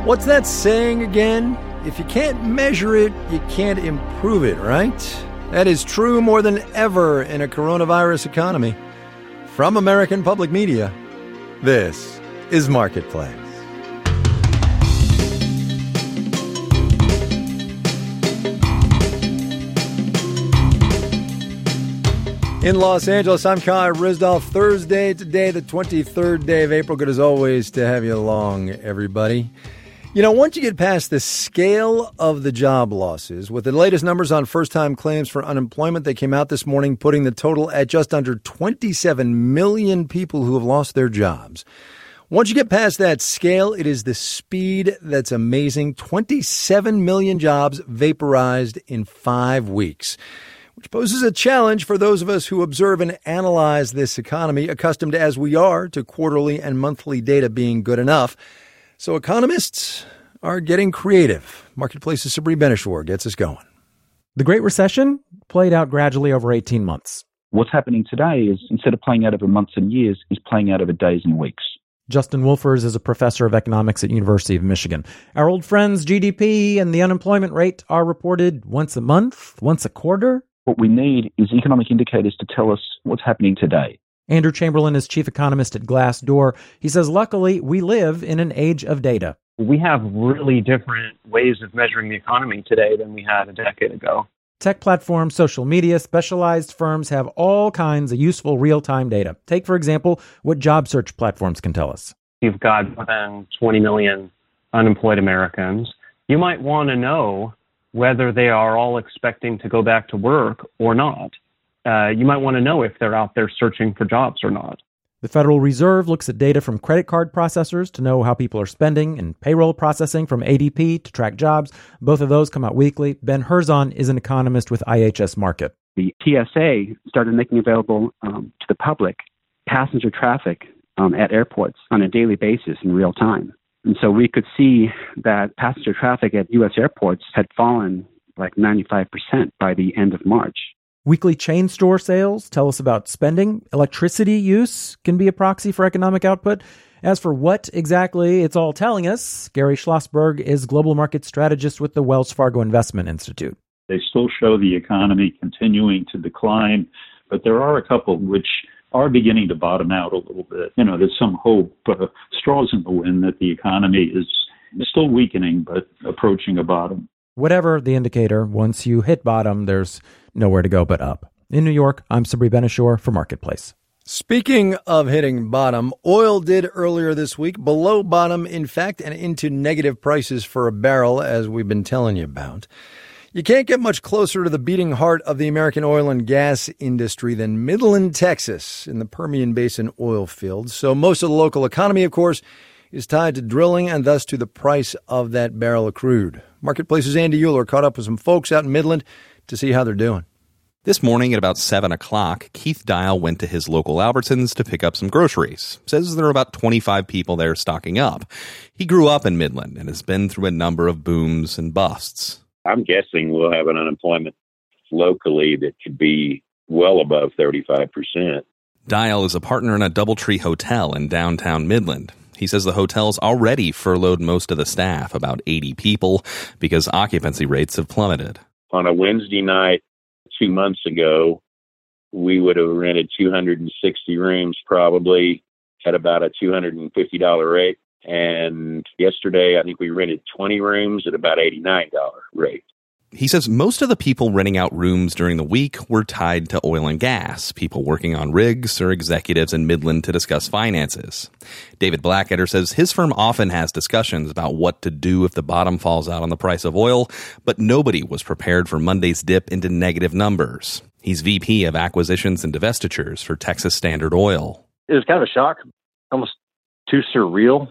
What's that saying again? If you can't measure it, you can't improve it, right? That is true more than ever in a coronavirus economy. From American Public Media, this is Marketplace. In Los Angeles, I'm Kai Ryssdal. Thursday today, the 23rd day of April. Good as always to have you along, everybody. You know, once you get past the scale of the job losses, with the latest numbers on first-time claims for unemployment, they came out this morning, putting the total at just under 27 million people who have lost their jobs. Once you get past that scale, it is the speed that's amazing. 27 million jobs vaporized in 5 weeks. Which poses a challenge for those of us who observe and analyze this economy, accustomed as we are to quarterly and monthly data being good enough. So economists are getting creative. Marketplace's Sabri Ben-Achour gets us going. The Great Recession played out gradually over 18 months. What's happening today is, instead of playing out over months and years, is playing out over days and weeks. Justin Wolfers is a professor of economics at University of Michigan. Our old friends GDP and the unemployment rate are reported once a month, once a quarter. What we need is economic indicators to tell us what's happening today. Andrew Chamberlain is chief economist at Glassdoor. He says, luckily, we live in an age of data. We have really different ways of measuring the economy today than we had a decade ago. Tech platforms, social media, specialized firms have all kinds of useful real-time data. Take, for example, what job search platforms can tell us. You've got more than 20 million unemployed Americans. You might want to know whether they are all expecting to go back to work or not. You might want to know if they're out there searching for jobs or not. The Federal Reserve looks at data from credit card processors to know how people are spending, and payroll processing from ADP to track jobs. Both of those come out weekly. Ben Herzon is an economist with IHS Markit. The TSA started making available to the public passenger traffic at airports on a daily basis in real time. And so we could see that passenger traffic at U.S. airports had fallen like 95% by the end of March. Weekly chain store sales tell us about spending. Electricity use can be a proxy for economic output. As for what exactly it's all telling us, Gary Schlossberg is global market strategist with the Wells Fargo Investment Institute. They still show the economy continuing to decline, but there are a couple which are beginning to bottom out a little bit. You know, there's some hope, straws in the wind that the economy is still weakening, but approaching a bottom. Whatever the indicator, once you hit bottom, there's nowhere to go but up. In New York, I'm Sabri Ben-Achour for Marketplace. Speaking of hitting bottom, oil did earlier this week, below bottom, in fact, and into negative prices for a barrel, as we've been telling you about. You can't get much closer to the beating heart of the American oil and gas industry than Midland, Texas, in the Permian Basin oil fields. So most of the local economy, of course, is tied to drilling and thus to the price of that barrel of crude. Marketplace's Andy Euler caught up with some folks out in Midland to see how they're doing. This morning at about 7 o'clock, Keith Dial went to his local Albertsons to pick up some groceries. Says there are about 25 people there stocking up. He grew up in Midland and has been through a number of booms and busts. I'm guessing we'll have an unemployment locally that could be well above 35%. Dial is a partner in a DoubleTree hotel in downtown Midland. He says the hotel's already furloughed most of the staff, about 80 people, because occupancy rates have plummeted. On a Wednesday night 2 months ago, we would have rented 260 rooms probably at about a $250 rate. And yesterday, I think we rented 20 rooms at about $89 rate. He says most of the people renting out rooms during the week were tied to oil and gas, people working on rigs or executives in Midland to discuss finances. David Blackadder says his firm often has discussions about what to do if the bottom falls out on the price of oil, but nobody was prepared for Monday's dip into negative numbers. He's VP of Acquisitions and Divestitures for Texas Standard Oil. It was kind of a shock, almost too surreal.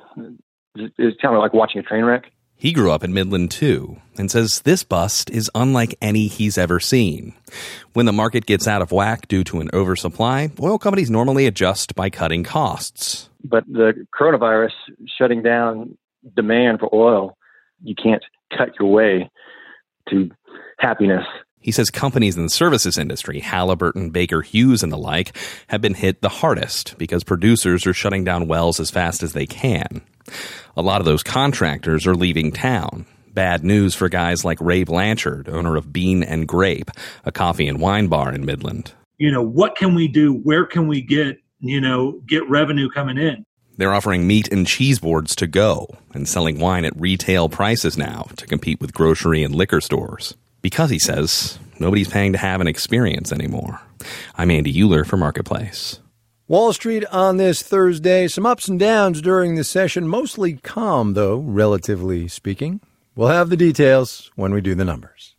It's kind of like watching a train wreck. He grew up in Midland, too, and says this bust is unlike any he's ever seen. When the market gets out of whack due to an oversupply, oil companies normally adjust by cutting costs. But the coronavirus shutting down demand for oil, you can't cut your way to happiness. He says companies in the services industry, Halliburton, Baker Hughes, and the like, have been hit the hardest because producers are shutting down wells as fast as they can. A lot of those contractors are leaving town. Bad news for guys like Ray Blanchard, owner of Bean and Grape, a coffee and wine bar in Midland. What can we do? Where can we get revenue coming in? They're offering meat and cheese boards to go and selling wine at retail prices now to compete with grocery and liquor stores. Because, he says, nobody's paying to have an experience anymore. I'm Andy Euler for Marketplace. Wall Street on this Thursday. Some ups and downs during the session. Mostly calm, though, relatively speaking. We'll have the details when we do the numbers.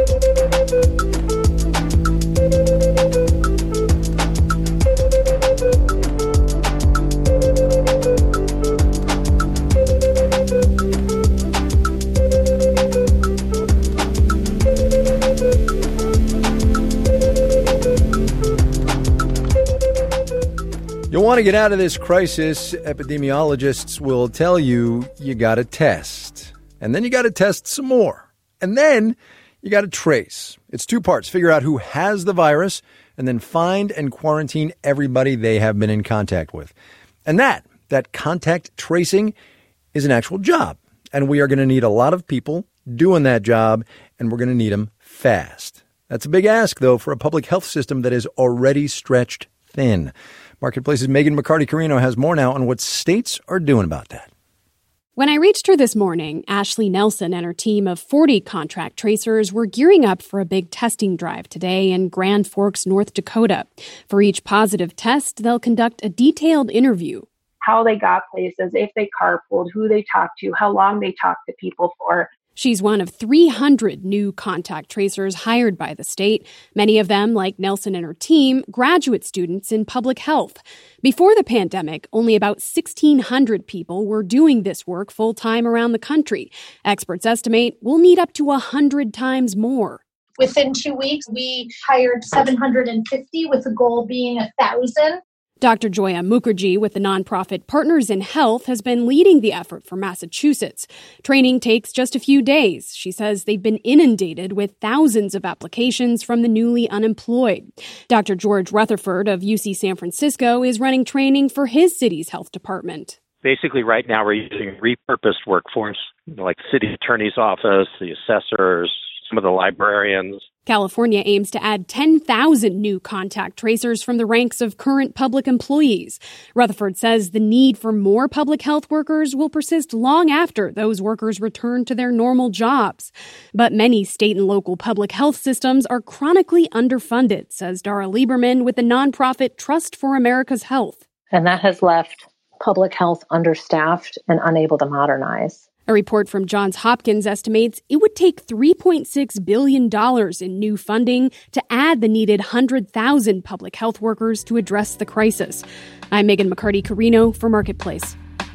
You'll want to get out of this crisis. Epidemiologists will tell you got to test. And then you got to test some more. And then you got to trace. It's two parts. Figure out who has the virus and then find and quarantine everybody they have been in contact with. And that contact tracing is an actual job. And we are going to need a lot of people doing that job, and we're going to need them fast. That's a big ask, though, for a public health system that is already stretched thin. Marketplace's Megan McCarty-Carino has more now on what states are doing about that. When I reached her this morning, Ashley Nelson and her team of 40 contract tracers were gearing up for a big testing drive today in Grand Forks, North Dakota. For each positive test, they'll conduct a detailed interview. How they got places, if they carpooled, who they talked to, how long they talked to people for. She's one of 300 new contact tracers hired by the state. Many of them, like Nelson and her team, graduate students in public health. Before the pandemic, only about 1,600 people were doing this work full-time around the country. Experts estimate we'll need up to 100 times more. Within 2 weeks, we hired 750 with the goal being 1,000. Dr. Joya Mukherjee with the nonprofit Partners in Health has been leading the effort for Massachusetts. Training takes just a few days. She says they've been inundated with thousands of applications from the newly unemployed. Dr. George Rutherford of UC San Francisco is running training for his city's health department. Basically, right now we're using a repurposed workforce, like the city attorney's office, the assessors, some of the librarians. California aims to add 10,000 new contact tracers from the ranks of current public employees. Rutherford says the need for more public health workers will persist long after those workers return to their normal jobs. But many state and local public health systems are chronically underfunded, says Dara Lieberman with the nonprofit Trust for America's Health. And that has left public health understaffed and unable to modernize. A report from Johns Hopkins estimates it would take $3.6 billion in new funding to add the needed 100,000 public health workers to address the crisis. I'm Megan McCarty-Carino for Marketplace.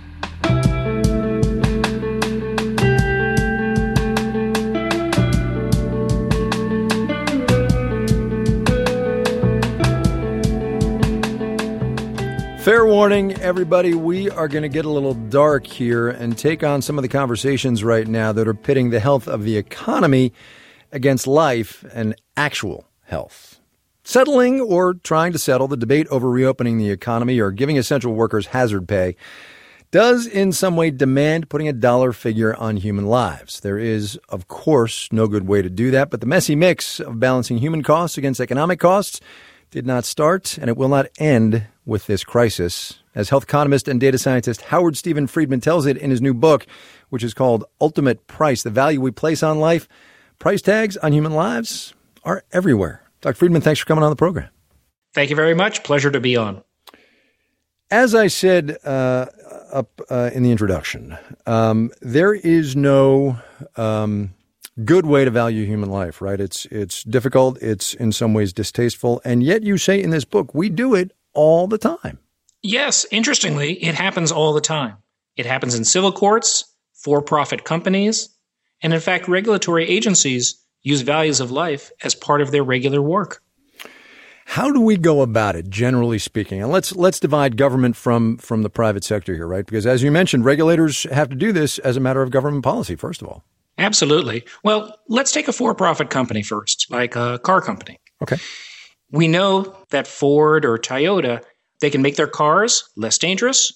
Fair warning, everybody, we are going to get a little dark here and take on some of the conversations right now that are pitting the health of the economy against life and actual health. Settling or trying to settle the debate over reopening the economy or giving essential workers hazard pay does in some way demand putting a dollar figure on human lives. There is, of course, no good way to do that, but the messy mix of balancing human costs against economic costs did not start, and it will not end with this crisis. As health economist and data scientist Howard Stephen Friedman tells it in his new book, which is called Ultimate Price, The Value We Place on Life, price tags on human lives are everywhere. Dr. Friedman, thanks for coming on the program. Thank you very much. Pleasure to be on. As I said up in the introduction, there is no good way to value human life, right? It's difficult. It's in some ways distasteful. And yet you say in this book, we do it all the time. Yes. Interestingly, it happens all the time. It happens in civil courts, for-profit companies, and in fact, regulatory agencies use values of life as part of their regular work. How do we go about it, generally speaking? And let's divide government from the private sector here, right? Because as you mentioned, regulators have to do this as a matter of government policy, first of all. Absolutely. Well, let's take a for-profit company first, like a car company. Okay. We know that Ford or Toyota, they can make their cars less dangerous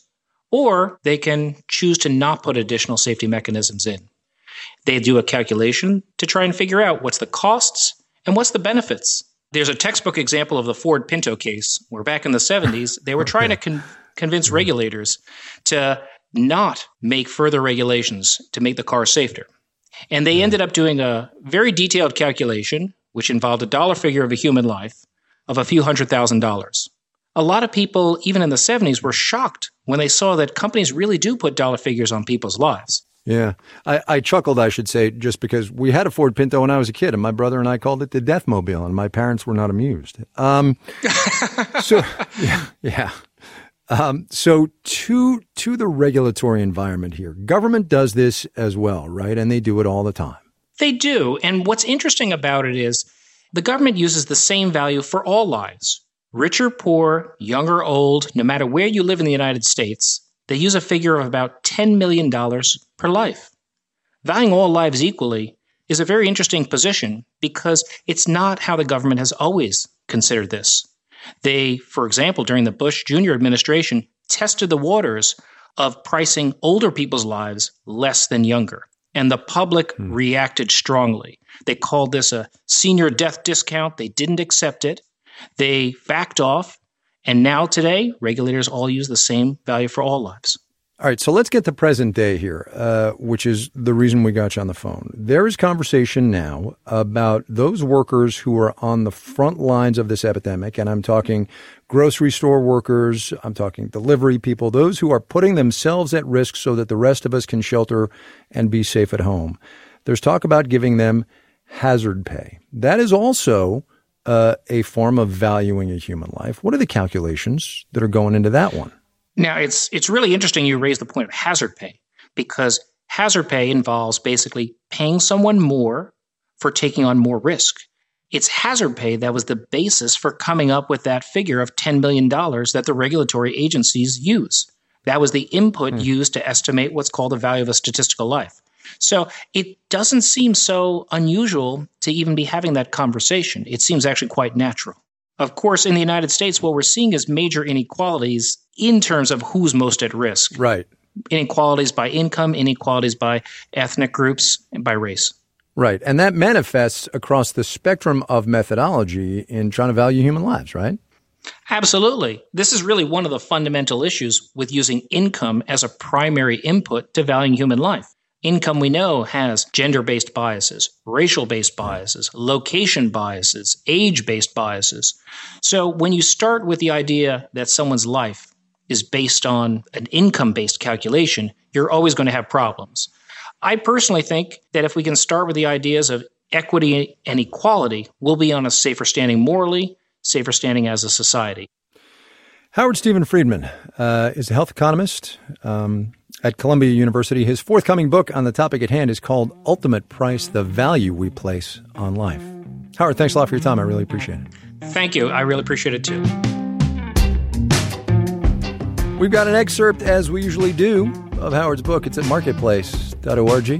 or they can choose to not put additional safety mechanisms in. They do a calculation to try and figure out what's the costs and what's the benefits. There's a textbook example of the Ford Pinto case where back in the 70s, they were trying to convince regulators to not make further regulations to make the car safer. And they ended up doing a very detailed calculation, which involved a dollar figure of a human life of a few $100,000. A lot of people, even in the 70s, were shocked when they saw that companies really do put dollar figures on people's lives. Yeah. I chuckled, I should say, just because we had a Ford Pinto when I was a kid, and my brother and I called it the Deathmobile, and my parents were not amused. So to the regulatory environment here, government does this as well, right? And they do it all the time. They do. And what's interesting about it is the government uses the same value for all lives. Rich or poor, young or old, no matter where you live in the United States, they use a figure of about $10 million per life. Valuing all lives equally is a very interesting position because it's not how the government has always considered this. They, for example, during the Bush Jr. administration, tested the waters of pricing older people's lives less than younger. And the public reacted strongly. They called this a senior death discount. They didn't accept it. They backed off. And now today, regulators all use the same value for all lives. All right, so let's get to present day here, which is the reason we got you on the phone. There is conversation now about those workers who are on the front lines of this epidemic, and I'm talking grocery store workers, I'm talking delivery people, those who are putting themselves at risk so that the rest of us can shelter and be safe at home. There's talk about giving them hazard pay. That is also a form of valuing a human life. What are the calculations that are going into that one? Now, it's really interesting you raise the point of hazard pay, because hazard pay involves basically paying someone more for taking on more risk. It's hazard pay that was the basis for coming up with that figure of $10 million that the regulatory agencies use. That was the input used to estimate what's called the value of a statistical life. So it doesn't seem so unusual to even be having that conversation. It seems actually quite natural. Of course, in the United States, what we're seeing is major inequalities in terms of who's most at risk. Right. Inequalities by income, inequalities by ethnic groups, and by race. Right. And that manifests across the spectrum of methodology in trying to value human lives, right? Absolutely. This is really one of the fundamental issues with using income as a primary input to valuing human life. Income, we know, has gender-based biases, racial-based biases, location biases, age-based biases. So when you start with the idea that someone's life is based on an income-based calculation, you're always going to have problems. I personally think that if we can start with the ideas of equity and equality, we'll be on a safer standing morally, safer standing as a society. Howard Stephen Friedman is a health economist at Columbia University. His forthcoming book on the topic at hand is called Ultimate Price, The Value We Place on Life. Howard, thanks a lot for your time. I really appreciate it. Thank you. I really appreciate it too. We've got an excerpt, as we usually do, of Howard's book. It's at marketplace.org.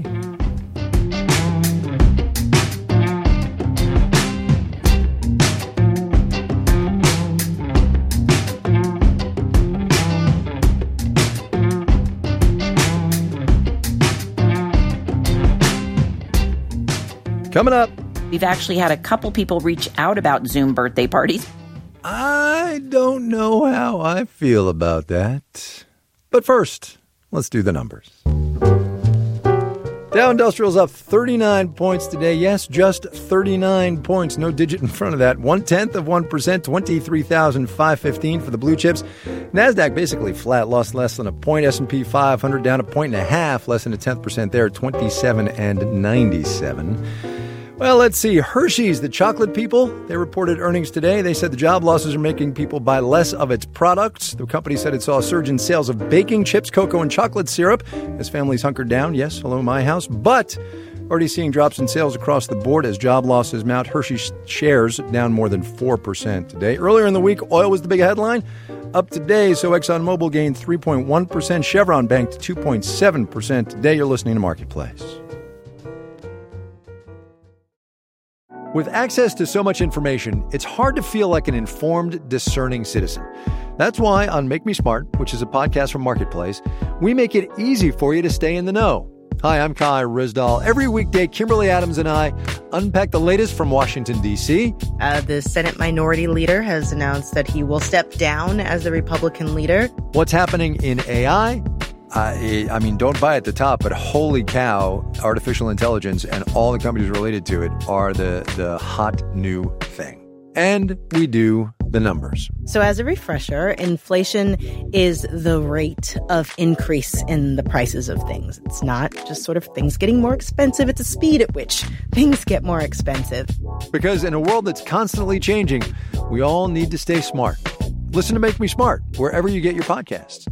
Coming up. We've actually had a couple people reach out about Zoom birthday parties. I don't know how I feel about that. But first, let's do the numbers. Dow Industrial's up 39 points today. Yes, just 39 points. No digit in front of that. 0.1%, 23,515 for the blue chips. NASDAQ basically flat, lost less than a point. S&P 500 down 1.5%, less than a 10% there, 27.97. Well, let's see. Hershey's, the chocolate people, they reported earnings today. They said the job losses are making people buy less of its products. The company said it saw a surge in sales of baking chips, cocoa, and chocolate syrup as families hunkered down. Yes, hello, my house. But already seeing drops in sales across the board as job losses mount. Hershey's shares down more than 4% today. Earlier in the week, oil was the big headline. Up today, so ExxonMobil gained 3.1%. Chevron banked 2.7% today. You're listening to Marketplace. With access to so much information, it's hard to feel like an informed, discerning citizen. That's why on Make Me Smart, which is a podcast from Marketplace, we make it easy for you to stay in the know. Hi, I'm Kai Ryssdal. Every weekday, Kimberly Adams and I unpack the latest from Washington, D.C. The Senate Minority Leader has announced that he will step down as the Republican leader. What's happening in AI? I mean, don't buy at the top, but holy cow, artificial intelligence and all the companies related to it are the hot new thing. And we do the numbers. So as a refresher, inflation is the rate of increase in the prices of things. It's not just sort of things getting more expensive. It's a speed at which things get more expensive. Because in a world that's constantly changing, we all need to stay smart. Listen to Make Me Smart wherever you get your podcasts.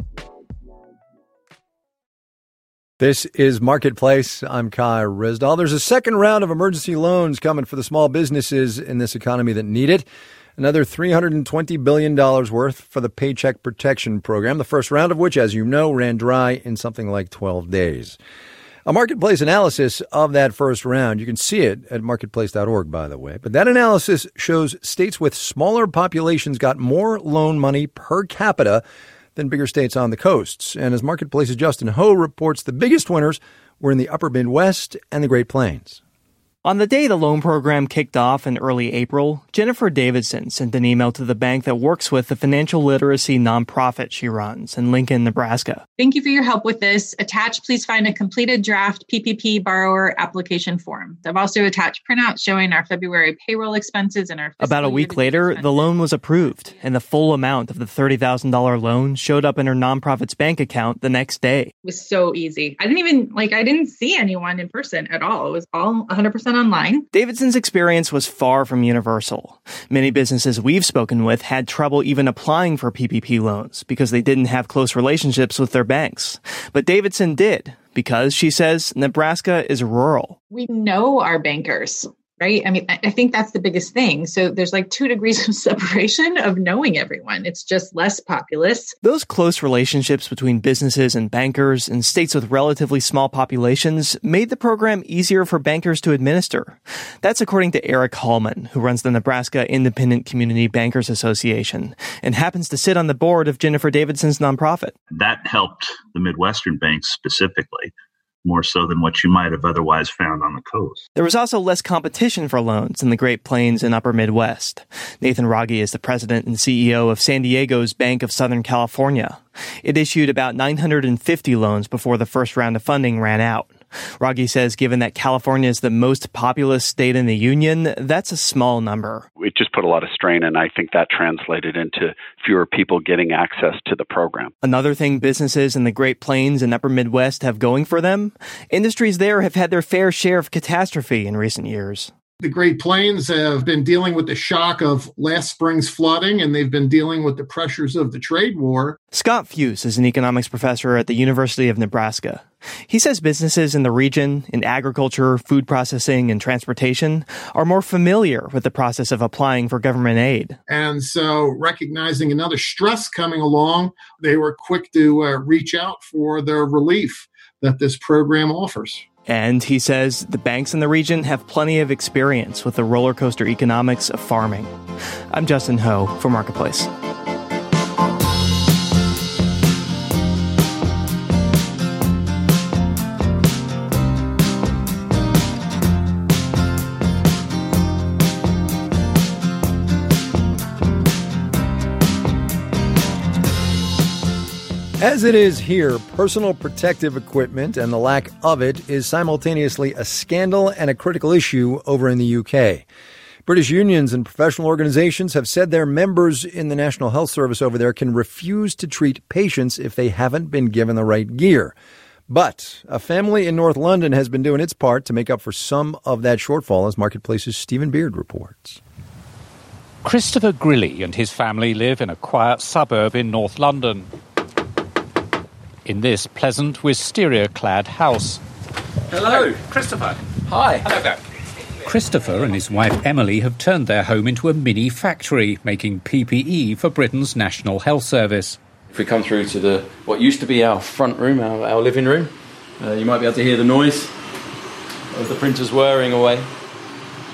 This is Marketplace. I'm Kai Ryssdal. There's a second round of emergency loans coming for the small businesses in this economy that need it. Another $320 billion worth for the Paycheck Protection Program, the first round of which, as you know, ran dry in something like 12 days. A Marketplace analysis of that first round, you can see it at marketplace.org, by the way. But that analysis shows states with smaller populations got more loan money per capita than bigger states on the coasts. And as Marketplace's Justin Ho reports, the biggest winners were in the upper Midwest and the Great Plains. On the day the loan program kicked off in early April, Jennifer Davidson sent an email to the bank that works with the financial literacy nonprofit she runs in Lincoln, Nebraska. Thank you for your help with this. Attached, please find a completed draft PPP borrower application form. I've also attached printouts showing our February payroll expenses and our About a week later, the loan was approved, and the full amount of the $30,000 loan showed up in her nonprofit's bank account the next day. It was so easy. I didn't see anyone in person at all. It was all 100% online. Davidson's experience was far from universal. Many businesses we've spoken with had trouble even applying for PPP loans because they didn't have close relationships with their banks. But Davidson did because, she says, Nebraska is rural. We know our bankers, right? I mean, I think that's the biggest thing. So there's like 2 degrees of separation of knowing everyone. It's just less populous. Those close relationships between businesses and bankers in states with relatively small populations made the program easier for bankers to administer. That's according to Eric Hallman, who runs the Nebraska Independent Community Bankers Association and happens to sit on the board of Jennifer Davidson's nonprofit. That helped the Midwestern banks specifically, more so than what you might have otherwise found on the coast. There was also less competition for loans in the Great Plains and Upper Midwest. Nathan Rogge is the president and CEO of San Diego's Bank of Southern California. It issued about 950 loans before the first round of funding ran out. Rogge says given that California is the most populous state in the union, that's a small number. It just put a lot of strain, and I think that translated into fewer people getting access to the program. Another thing businesses in the Great Plains and Upper Midwest have going for them, industries there have had their fair share of catastrophe in recent years. The Great Plains have been dealing with the shock of last spring's flooding, and they've been dealing with the pressures of the trade war. Scott Fuse is an economics professor at the University of Nebraska. He says businesses in the region, in agriculture, food processing, and transportation, are more familiar with the process of applying for government aid. And so, recognizing another stress coming along, they were quick to reach out for the relief that this program offers. And he says the banks in the region have plenty of experience with the roller coaster economics of farming. I'm Justin Ho for Marketplace. As it is here, personal protective equipment and the lack of it is simultaneously a scandal and a critical issue over in the UK. British unions and professional organizations have said their members in the National Health Service over there can refuse to treat patients if they haven't been given the right gear. But a family in North London has been doing its part to make up for some of that shortfall, as Marketplace's Stephen Beard reports. Christopher Grilly and his family live in a quiet suburb in North London. In this pleasant, wisteria-clad house. Hello, Christopher. Hi. Hello there. Christopher and his wife Emily have turned their home into a mini factory, making PPE for Britain's National Health Service. If we come through to what used to be our front room, our living room, you might be able to hear the noise of the printers whirring away.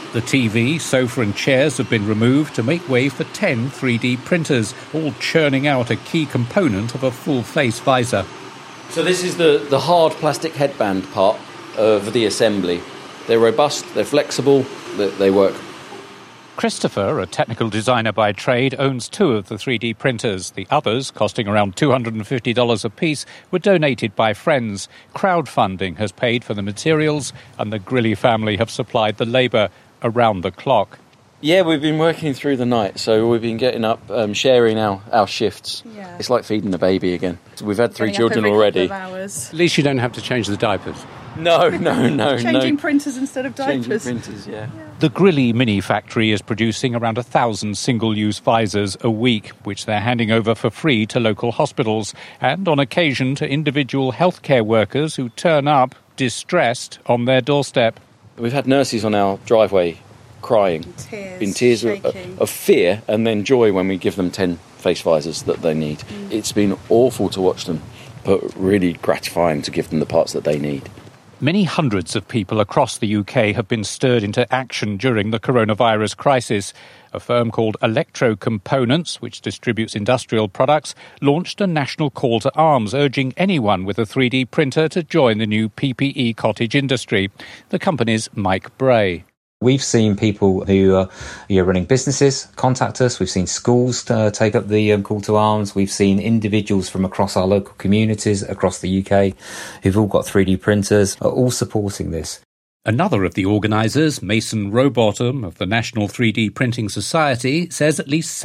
The TV, sofa and chairs have been removed to make way for 10 3D printers, all churning out a key component of a full-face visor. So this is the hard plastic headband part of the assembly. They're robust, they're flexible, they work. Christopher, a technical designer by trade, owns 2 of the 3D printers. The others, costing around $250 apiece, were donated by friends. Crowdfunding has paid for the materials, and the Grilli family have supplied the labour around the clock. Yeah, we've been working through the night, so we've been getting up, sharing our shifts. Yeah. It's like feeding the baby again. So we've had 3 Getting children up every already. couple of hours. At least you don't have to change the diapers. No. Changing printers instead of diapers. Changing printers, yeah. The Grilli mini factory is producing around 1,000 single-use visors a week, which they're handing over for free to local hospitals and, on occasion, to individual healthcare workers who turn up distressed on their doorstep. We've had nurses on our driveway crying, in tears of fear and then joy when we give them 10 face visors that they need. It's been awful to watch them, but really gratifying to give them the parts that they need. Many hundreds of people across the UK have been stirred into action during the coronavirus crisis. A firm called Electro Components, which distributes industrial products, launched a national call to arms urging anyone with a 3D printer to join the new PPE cottage industry. The company's Mike Bray. We've seen people who are running businesses contact us. We've seen schools take up the call to arms. We've seen individuals from across our local communities across the UK who've all got 3D printers, are all supporting this. Another of the organisers, Mason Rowbottom of the National 3D Printing Society, says at least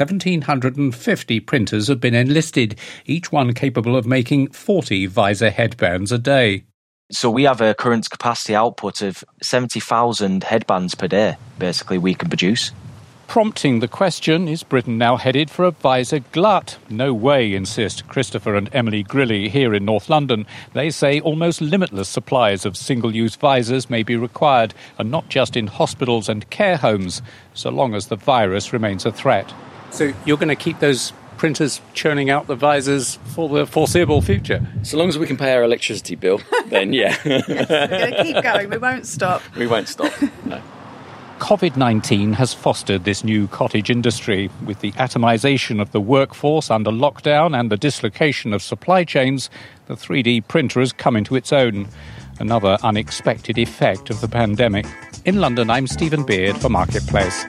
1,750 printers have been enlisted, each one capable of making 40 visor headbands a day. So we have a current capacity output of 70,000 headbands per day, basically, we can produce. Prompting the question, is Britain now headed for a visor glut? No way, insist Christopher and Emily Grilli here in North London. They say almost limitless supplies of single-use visors may be required, and not just in hospitals and care homes, so long as the virus remains a threat. So you're going to keep those printers churning out the visors for the foreseeable future? So long as we can pay our electricity bill, then yeah. Yes, we're going to keep going. We won't stop. We won't stop, no. COVID-19 has fostered this new cottage industry. With the atomisation of the workforce under lockdown and the dislocation of supply chains, the 3D printer has come into its own. Another unexpected effect of the pandemic. In London, I'm Stephen Beard for Marketplace.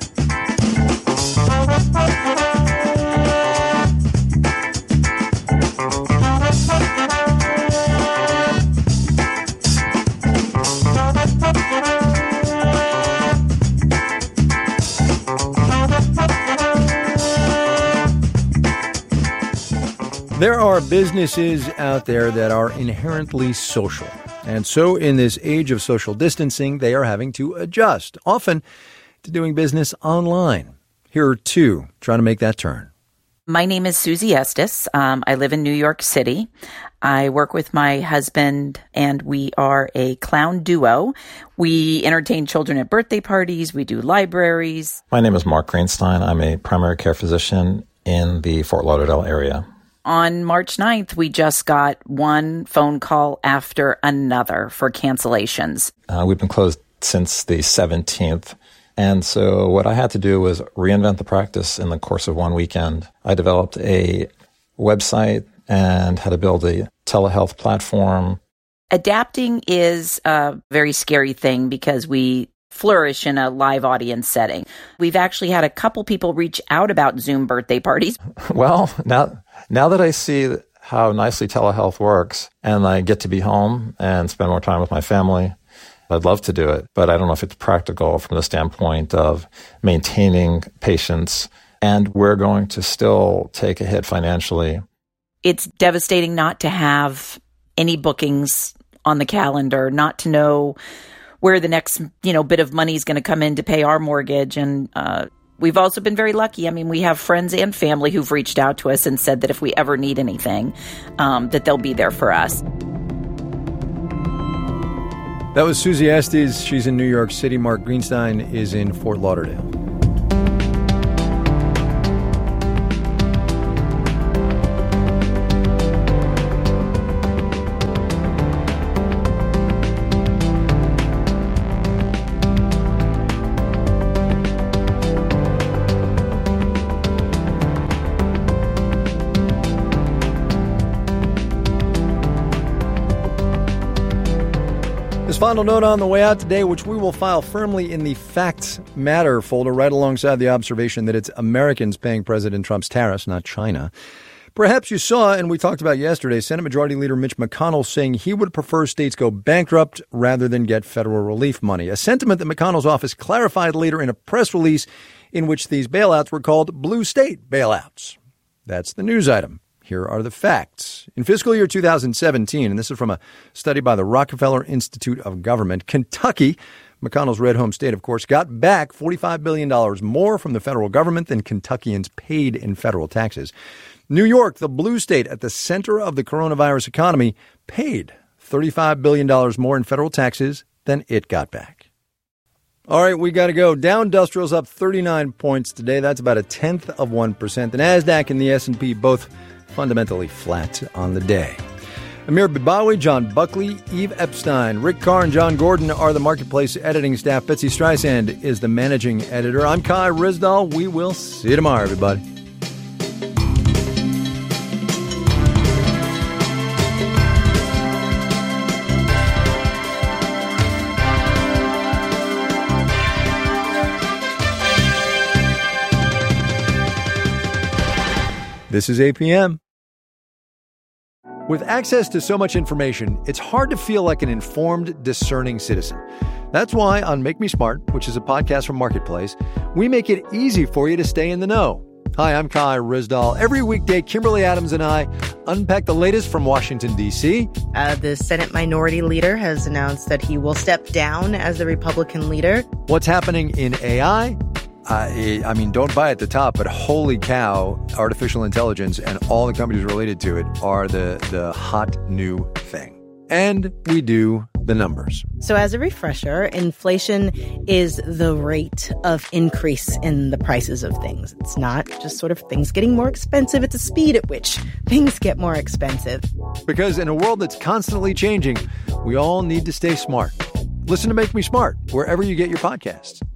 There are businesses out there that are inherently social. And so in this age of social distancing, they are having to adjust, often to doing business online. Here are 2 trying to make that turn. My name is Susie Estes. I live in New York City. I work with my husband, and we are a clown duo. We entertain children at birthday parties. We do libraries. My name is Mark Greenstein. I'm a primary care physician in the Fort Lauderdale area. On March 9th, we just got one phone call after another for cancellations. We've been closed since the 17th. And so what I had to do was reinvent the practice in the course of one weekend. I developed a website and had to build a telehealth platform. Adapting is a very scary thing because we flourish in a live audience setting. We've actually had a couple people reach out about Zoom birthday parties. Well, now that I see how nicely telehealth works and I get to be home and spend more time with my family, I'd love to do it, but I don't know if it's practical from the standpoint of maintaining patients, and we're going to still take a hit financially. It's devastating not to have any bookings on the calendar, not to know where the next, bit of money is going to come in to pay our mortgage. And we've also been very lucky. I mean, we have friends and family who've reached out to us and said that if we ever need anything, that they'll be there for us. That was Susie Estes. She's in New York City. Mark Greenstein is in Fort Lauderdale. This final note on the way out today, which we will file firmly in the Facts Matter folder right alongside the observation that it's Americans paying President Trump's tariffs, not China. Perhaps you saw, and we talked about yesterday, Senate Majority Leader Mitch McConnell saying he would prefer states go bankrupt rather than get federal relief money, a sentiment that McConnell's office clarified later in a press release in which these bailouts were called blue state bailouts. That's the news item. Here are the facts. In fiscal year 2017, and this is from a study by the Rockefeller Institute of Government, Kentucky, McConnell's red home state, of course, got back $45 billion more from the federal government than Kentuckians paid in federal taxes. New York, the blue state at the center of the coronavirus economy, paid $35 billion more in federal taxes than it got back. All right, we got to go. Dow Industrial's up 39 points today. That's about 0.1%. The NASDAQ and the S&P both fundamentally flat on the day. Amir Bibawi, John Buckley, Eve Epstein, Rick Carr, and John Gordon are the Marketplace editing staff. Betsy Streisand is the managing editor. I'm Kai Ryssdal. We will see you tomorrow, everybody. This is APM. With access to so much information, it's hard to feel like an informed, discerning citizen. That's why on Make Me Smart, which is a podcast from Marketplace, we make it easy for you to stay in the know. Hi, I'm Kai Ryssdal. Every weekday, Kimberly Adams and I unpack the latest from Washington, D.C. The Senate Minority Leader has announced that he will step down as the Republican leader. What's happening in AI? I mean, don't buy at the top, but holy cow, artificial intelligence and all the companies related to it are the hot new thing. And we do the numbers. So as a refresher, inflation is the rate of increase in the prices of things. It's not just sort of things getting more expensive. It's the speed at which things get more expensive. Because in a world that's constantly changing, we all need to stay smart. Listen to Make Me Smart wherever you get your podcasts.